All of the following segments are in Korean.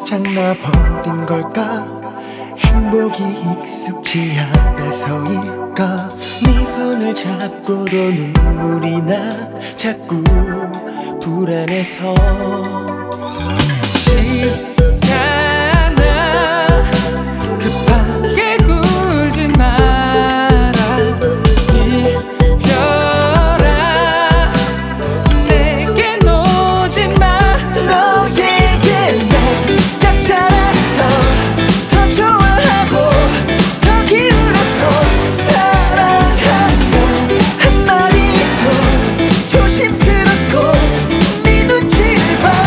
장나버린 걸까? 행복이 익숙지 않아서일까? 네 손을 잡고도 눈물이 나 자꾸 불안해서 시간아 급하게 굴지 마라 이별아 내게 놓지 마 너에게 난 약자라서 더 좋아하고 더 기울어서 사랑한다 한마디도 조심스럽고 네 눈치를 봐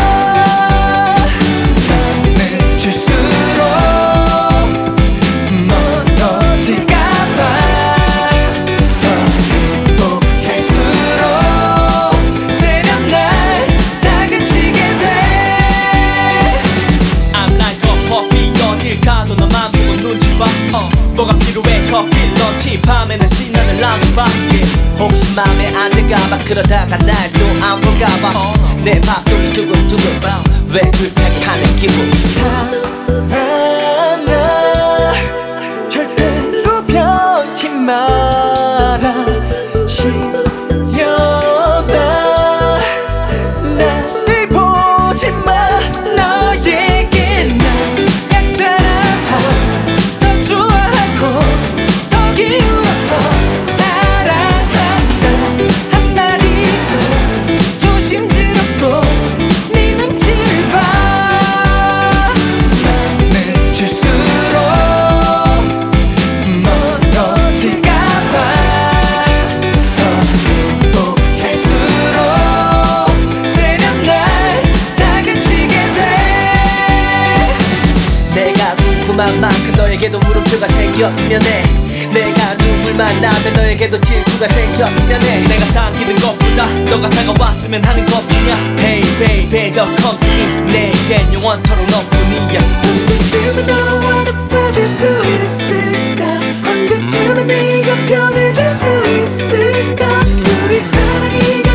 맘을 줄수록 멀어질까봐 더 행복할수록 되려 날 다그치게 돼 I'm like a puppy 어딜 가도 너만 보고 눈치 봐 뭐가 필요해 커피 런치 밤에는 신나는 라면밖에 혹시 맘에 안 들까봐 그러다가 날 또 안 볼까봐 내 밥통이 두근두근 왜 불편하는 기분 사랑아 절대로 변치 마라 시련아 나를 보지 마 너에게 난 약자라서 더 좋아하고 더 기울어서 사랑한다 한마디도 조심스럽고 네 눈치를 봐 맘을 줄수록 멀어질까봐 더 행복할수록 되려 날 다그치게 돼 내가 궁금한 만큼 너에게도 물음표가 생겼으면 해 내가 누굴 만나면 너에게도 질투가 생겼으면 해 내가 당기는 것보다 너가 다가왔으면 하는 것뿐이야 Hey baby 저 컴퓨니 내겐 영원토록 너뿐이야 언제쯤은 너와 같아질 수 있을까 언제쯤은 네가 편해질 수 있을까 우리 사랑이